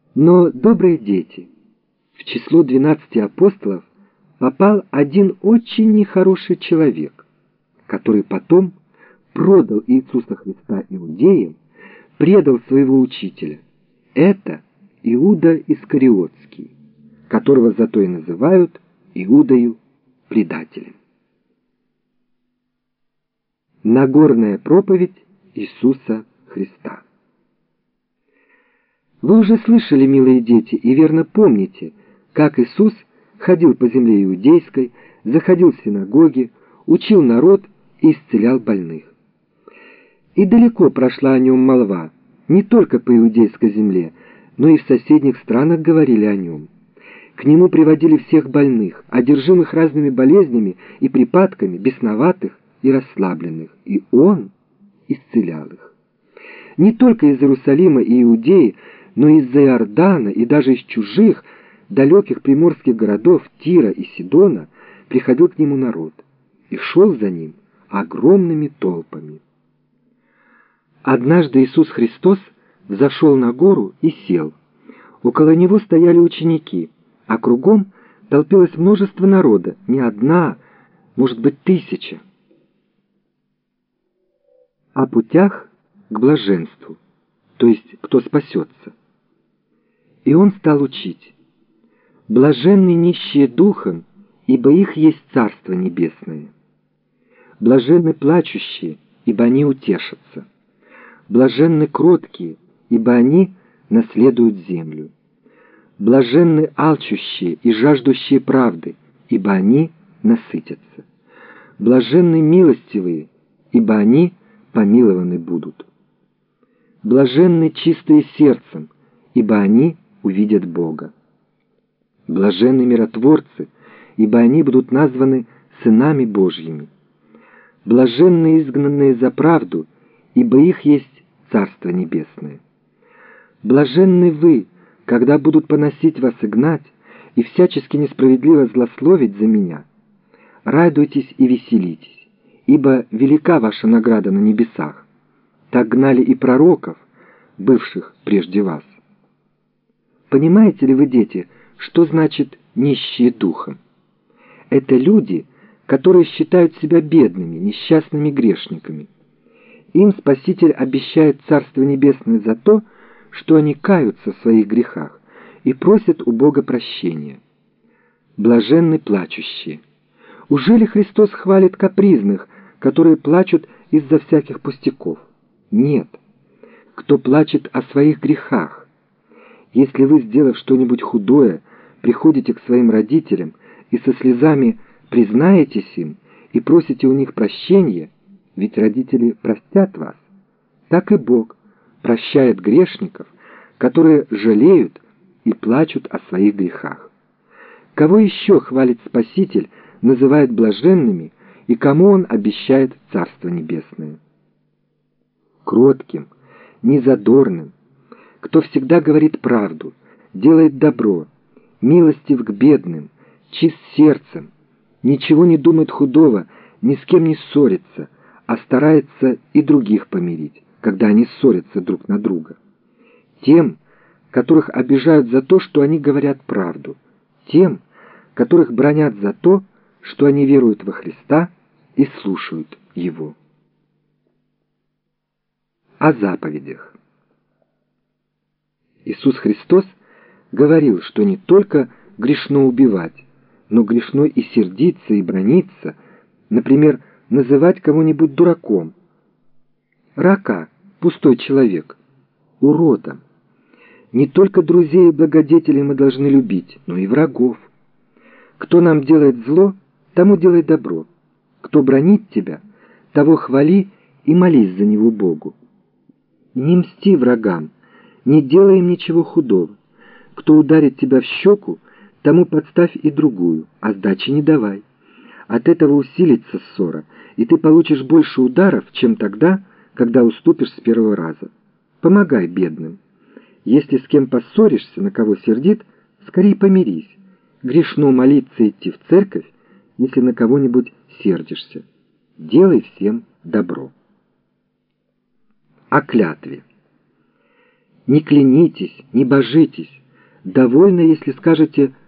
Но, добрые дети, в число 12 апостолов попал один очень нехороший человек, который потом продал Иисуса Христа иудеям, предал своего учителя. Это Иуда Искариотский, которого зато и называют Иудою предателем. Нагорная проповедь Иисуса Христа. Вы уже слышали, милые дети, и верно помните, как Иисус ходил по земле иудейской, заходил в синагоги, учил народ и исцелял больных. И далеко прошла о нем молва, не только по иудейской земле, но и в соседних странах говорили о нем. К нему приводили всех больных, одержимых разными болезнями и припадками, бесноватых и расслабленных, и он исцелял их. Не только из Иерусалима и Иудеи, но из-за Иордана и даже из чужих, далеких приморских городов Тира и Сидона приходил к нему народ и шел за ним огромными толпами. Однажды Иисус Христос взошел на гору и сел. Около него стояли ученики, а кругом толпилось множество народа, не одна, может быть, 1000. О путях к блаженству, то есть кто спасется. И он стал учить: «Блаженны нищие духом, ибо их есть Царство Небесное. Блаженны плачущие, ибо они утешатся. Блаженны кроткие, ибо они наследуют землю. Блаженны алчущие и жаждущие правды, ибо они насытятся. Блаженны милостивые, ибо они помилованы будут. Блаженны чистые сердцем, ибо они увидят Бога. Блаженны миротворцы, ибо они будут названы сынами Божьими. Блаженны изгнанные за правду, ибо их есть Царство Небесное. Блаженны вы, когда будут поносить вас и гнать, и всячески несправедливо злословить за меня. Радуйтесь и веселитесь, ибо велика ваша награда на небесах. Так гнали и пророков, бывших прежде вас». Понимаете ли вы, дети, что значит «нищие духом»? Это люди, которые считают себя бедными, несчастными грешниками. Им Спаситель обещает Царство Небесное за то, что они каются в своих грехах и просят у Бога прощения. Блаженны плачущие. Ужели Христос хвалит капризных, которые плачут из-за всяких пустяков? Нет. Кто плачет о своих грехах. Если вы, сделав что-нибудь худое, приходите к своим родителям и со слезами признаетесь им и просите у них прощения, ведь родители простят вас, так и Бог прощает грешников, которые жалеют и плачут о своих грехах. Кого еще хвалит Спаситель, называет блаженными, и кому Он обещает Царство Небесное? Кротким, незадорным, кто всегда говорит правду, делает добро, милостив к бедным, чист сердцем, ничего не думает худого, ни с кем не ссорится, а старается и других помирить, когда они ссорятся друг на друга. Тем, которых обижают за то, что они говорят правду, тем, которых бранят за то, что они веруют во Христа и слушают Его. О заповедях. Иисус Христос говорил, что не только грешно убивать, но грешно и сердиться, и браниться, например, называть кого-нибудь дураком, рака, пустой человек, уродом. Не только друзей и благодетелей мы должны любить, но и врагов. Кто нам делает зло, тому делай добро. Кто бранит тебя, того хвали и молись за него Богу. Не мсти врагам, не делай им ничего худого. Кто ударит тебя в щеку, тому подставь и другую, а сдачи не давай. От этого усилится ссора, и ты получишь больше ударов, чем тогда, когда уступишь с первого раза. Помогай бедным. Если с кем поссоришься, на кого сердит, скорее помирись. Грешно молиться и идти в церковь, если на кого-нибудь сердишься. Делай всем добро. О клятве. Не клянитесь, не божитесь. Довольно, если скажете